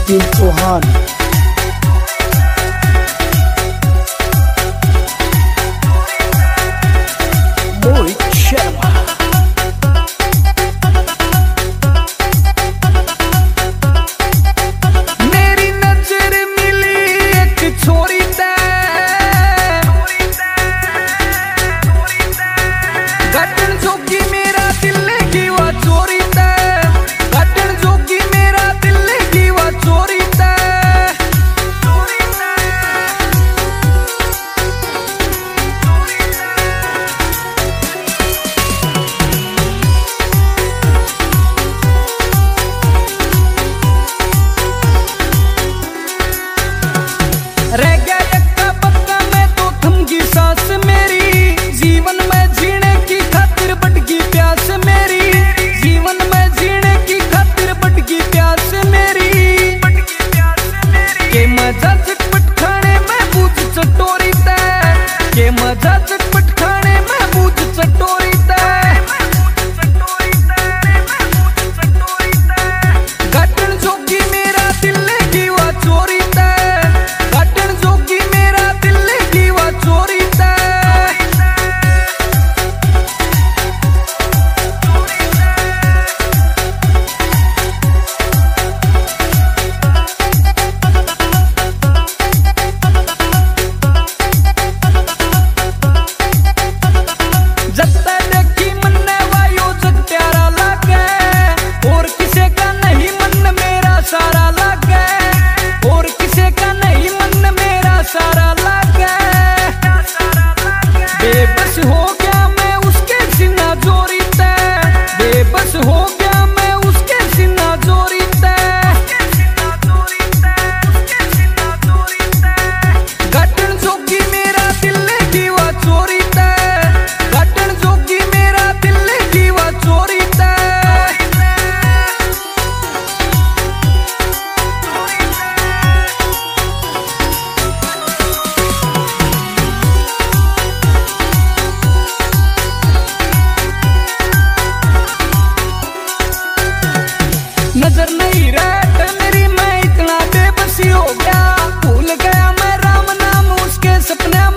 नितिन चौहान। मोहित शर्मा। मेरी नजर मिली एक छोरी ते, घटन जोगी मेरा दिल की वो चोरी ते, घटन जोगी मेरा दिल की वो चोरी ते। रह गया यक्का पक्का मैं तो थम गई सांस मेरी, जीवन में जीने की खातिर बढ़गी प्यास मेरी, जीवन में जीने की खातिर बढ़गी प्यास मेरी। के मजा चटपट खाने में बूझ चटोरी ते, के मजा चटपट खाने में बूझ चटोरी ते। घटन जोगी मेरा दिल की वो चोरी ते, घटन जोगी मेरा दिल की वो चोरी ते। जत्ता देखी मन्ने वायु जग प्यारा लागे, और किसे का नहीं मन मेरा सारा लागे, और किसे का नहीं मन मेरा सारा लागे। बेबस हो गया मैं उसके सीना जोरी ते, बेबस हो गया मैं उसके सीना जोरी ते। घटन जोगी मेरा दिल की वो चोरी ते, घटन जोगी मेरा दिल की वो चोरी ते। नजर नहीं रहता मेरी मैं इतना बेबसी हो गया, भूल गया मैं राम नाम उसके सपने